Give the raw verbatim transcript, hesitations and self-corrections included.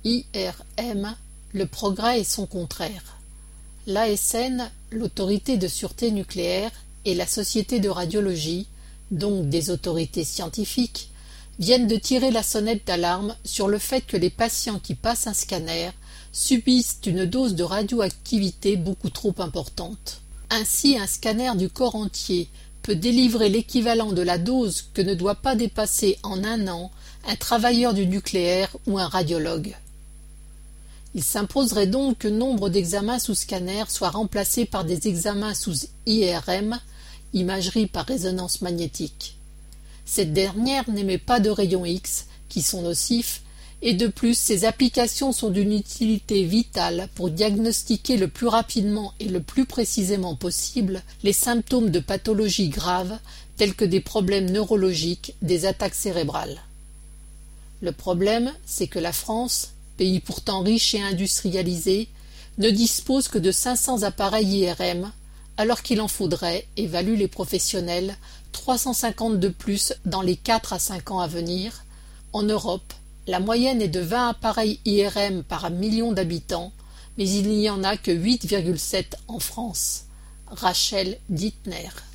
I R M, le progrès est son contraire. L'A S N, l'Autorité de sûreté nucléaire, et la Société de radiologie, donc des autorités scientifiques, viennent de tirer la sonnette d'alarme sur le fait que les patients qui passent un scanner subissent une dose de radioactivité beaucoup trop importante. Ainsi, un scanner du corps entier peut délivrer l'équivalent de la dose que ne doit pas dépasser en un an un travailleur du nucléaire ou un radiologue. Il s'imposerait donc que nombre d'examens sous scanner soient remplacés par des examens sous I R M, imagerie par résonance magnétique. Cette dernière n'émet pas de rayons X, qui sont nocifs, et de plus ces applications sont d'une utilité vitale pour diagnostiquer le plus rapidement et le plus précisément possible les symptômes de pathologies graves tels que des problèmes neurologiques, des attaques cérébrales. Le problème, c'est que la France, pays pourtant riche et industrialisé, ne dispose que de cinq cents appareils I R M, alors qu'il en faudrait, évaluent les professionnels, trois cent cinquante de plus dans les quatre à cinq ans à venir. En Europe, la moyenne est de vingt appareils I R M par million d'habitants, mais il n'y en a que huit virgule sept en France. Rachel Dittner.